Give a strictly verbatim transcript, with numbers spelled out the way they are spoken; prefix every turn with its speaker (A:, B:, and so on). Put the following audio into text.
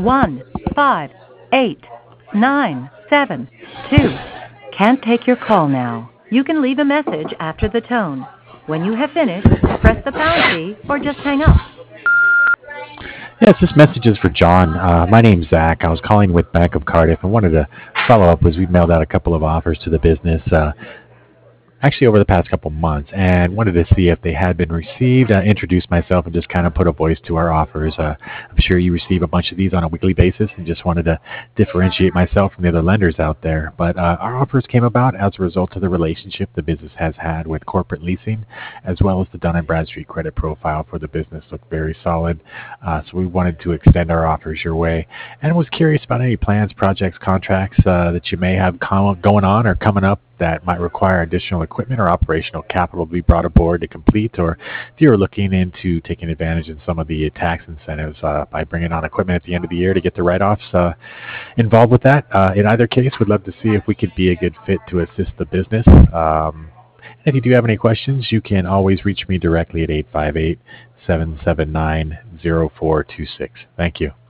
A: one five eight nine seven two can't take your call now. You can leave a message after the tone. When you have finished, press the pound key or just hang up.
B: Yes, this message is for John. Uh, my name's Zach. I was calling with Bank of Cardiff and wanted to follow up as we mailed out a couple of offers to the business. Uh, actually over the past couple months, and wanted to see if they had been received. I introduced myself and just kind of put a voice to our offers. Uh, I'm sure you receive a bunch of these on a weekly basis, and just wanted to differentiate myself from the other lenders out there. But uh, our offers came about as a result of the relationship the business has had with corporate leasing, as well as the Dun and Bradstreet credit profile for the business looked very solid. Uh, so we wanted to extend our offers your way, and was curious about any plans, projects, contracts uh, that you may have com- going on or coming up that might require additional equipment or operational capital to be brought aboard to complete, or if you're looking into taking advantage of some of the tax incentives uh, by bringing on equipment at the end of the year to get the write-offs uh, involved with that. Uh, in either case, we'd love to see if we could be a good fit to assist the business. Um, if you do have any questions, you can always reach me directly at eight five eight, seven seven nine, zero four two six. Thank you.